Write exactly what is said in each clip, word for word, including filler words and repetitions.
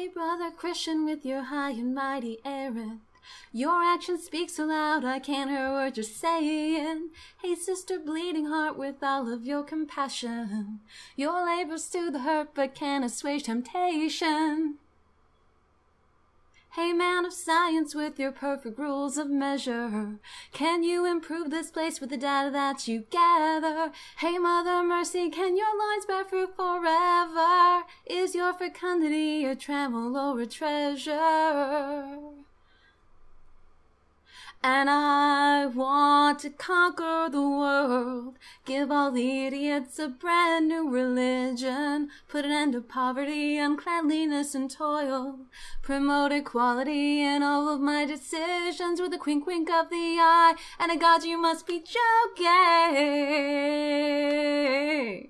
Hey brother Christian with your high and mighty errand, your action speaks so loud I can't hear what you're saying. Hey sister bleeding heart with all of your compassion, your labors to the hurt but can't assuage temptation. Hey man of science with your perfect rules of measure, can you improve this place with the data that you gather? Hey mother mercy, can your lines bear fruit forever? Is your fecundity a trammel or a treasure? And I want to conquer the world, give all the idiots a brand new religion, put an end to poverty, uncleanliness, and toil, promote equality in all of my decisions with a wink wink of the eye, and a God you must be joking.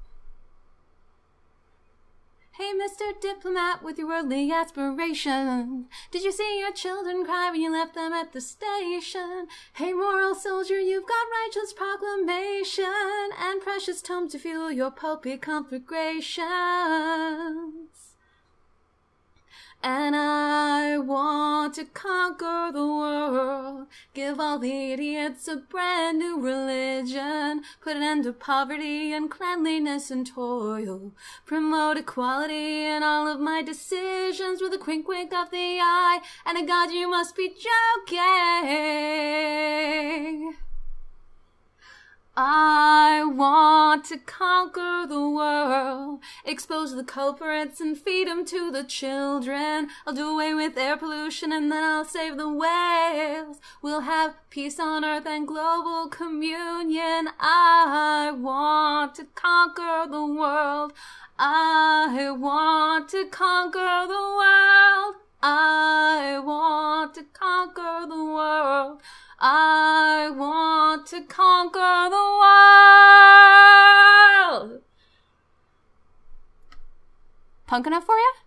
Hey Mister Diplomat with your worldly aspirations, did you see your children cry when you left them at the station? Hey moral soldier, you've got righteous proclamation and precious tome to fuel your pulpy conflagrations. And I want to conquer the world, give all the idiots a brand new religion, put an end to poverty, uncleanliness, and toil, promote equality in all of my decisions with a wink wink of the eye, and a God you must be joking. I want to conquer the world, expose the culprits and feed them to the children. I'll do away with air pollution and then I'll save the whales. We'll have peace on earth and global communion. I want to conquer the world. I want to conquer the world. I want to conquer the world. I want to conquer the world. Punk enough for you?